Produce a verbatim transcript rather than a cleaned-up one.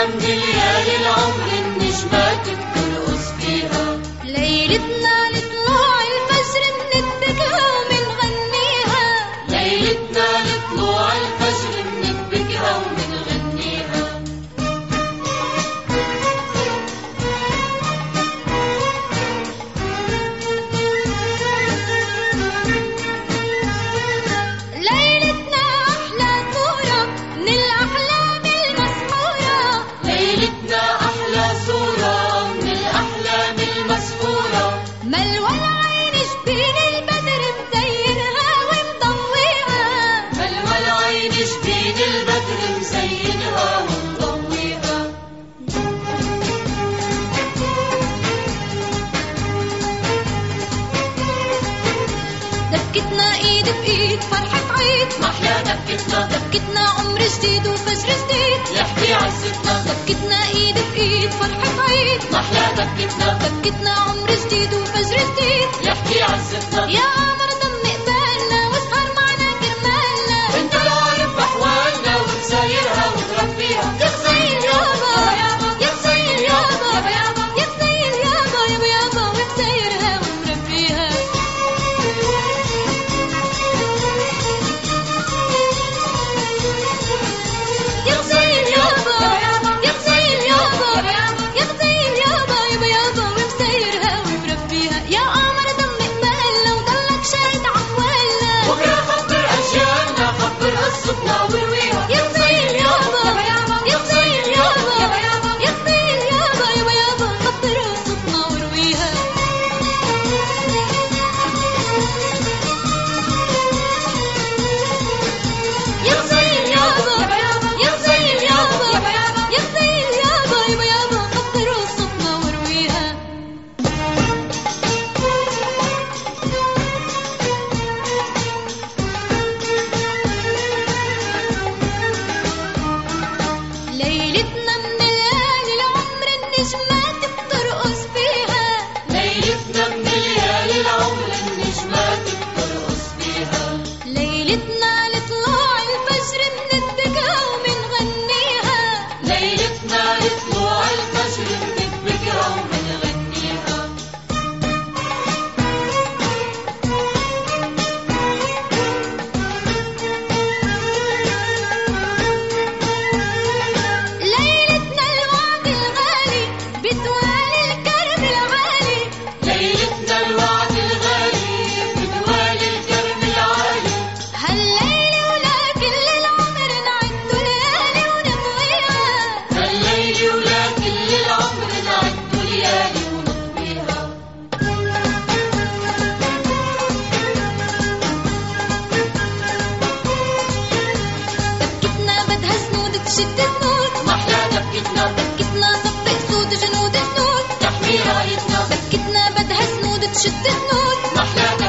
من ليالي العمر النجمات بترقص فيها. ليلتنا لطلوع الفجر بنتبكها ومنغنيها. ليلتنا لطلوع الفجر بنتبكها ومنغنيها. ليلتنا أحلى صورة من الأحلام المسحورة. ليلتنا أحلى صورة من الأحلام المسحورة. ملوى العين جبين البدر مزينها ومضويها. ملوى العين جبين البدر مزينها ومضويها. دبكتنا ايد بايد فرحة عيد. محلى دبكتنا. دبكتنا عمر جديد وفجر جديد يحكي عزتنا. دبكتنا ايد بايد فرحة عيد. محلى دبكتنا. دبكتنا عمر جديد وفجر جديد يحكي عزتنا. يا قمر ضم قبالنا واسهر معنا كرمالنا. انت العارف بأحوالنا وتسايرها وتربيها. يا غزيل يابا يا غزيل يابا يا غزيل يابا يابا يابا وتسايرها وتربيها. يا غزيل يابا يا غزيل يابا يا غزيل يابا يابا يابا وتسايرها وتربيها. يا قمر ضم قبالنا وضلك شاهد عقوالنا. بكرة خبر أجيالنا خبر قصتنا ورويها. يا غزيل يابا يا غزيل يابا يا غزيل يابا يابا يابا خبر قصتنا ورويها. يا غزيل يابا يا غزيل يابا يا غزيل يابا يابا يابا خبر قصتنا ورويها. ليلتنا من ليالي العمر النجمات بترقص فيها. ليلتنا من ليالي العمر النجمات بترقص فيها. ليلتنا لطلوع الفجر بنتبكها ومنغنيها. ليلتنا لطلوع الفجر بنتبكها ومنغنيها. ليلتنا الوعد الغالي بتوالي الكرم العالي. ليلتنا الوعد الغالي بدوالي الكرم العالي. هالليل ولا كل العمر نعد ليالي ونطويها. هالليل ولا كل العمر نعد ليالي ونطويها. دبكتنا بدها سنود تشد سنود. محلى دبكتنا. دبكتنا صفق سود جنود جنود. تحمي رايتنا. دبكتنا بدها سنود تشد سنود. محلى